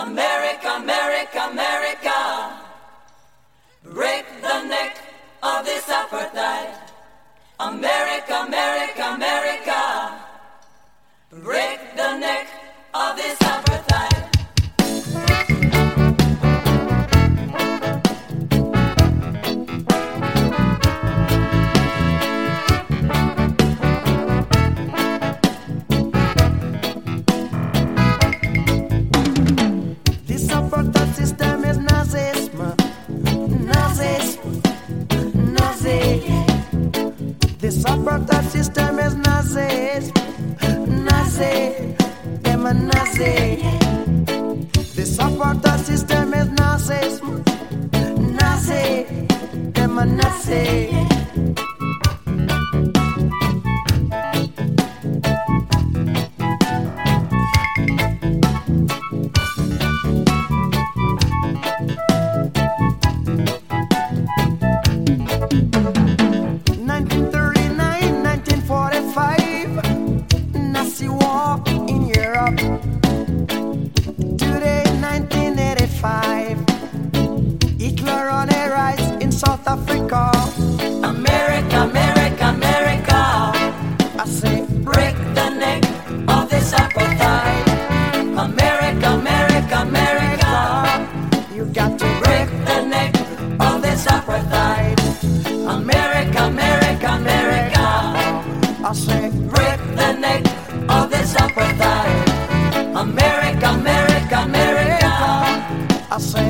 America, America, America, break the neck of this apartheid. America, America, America, break the neck of this apartheid. This apartheid system is Nazism, Nazism, Nazism. This apartheid system is Nazism, Nazism, them a Nazi. This apartheid system is Nazism, Nazi, them a Nazi. Nazi war in Europe. Today, 1985, Hitler on a rise in South Africa. America, America, America, I say, break the neck of this apartheid. America, America, America, you got to break the neck of this apartheid. America, America, America, I say, break the neck of this apartheid. America, America, America, I say.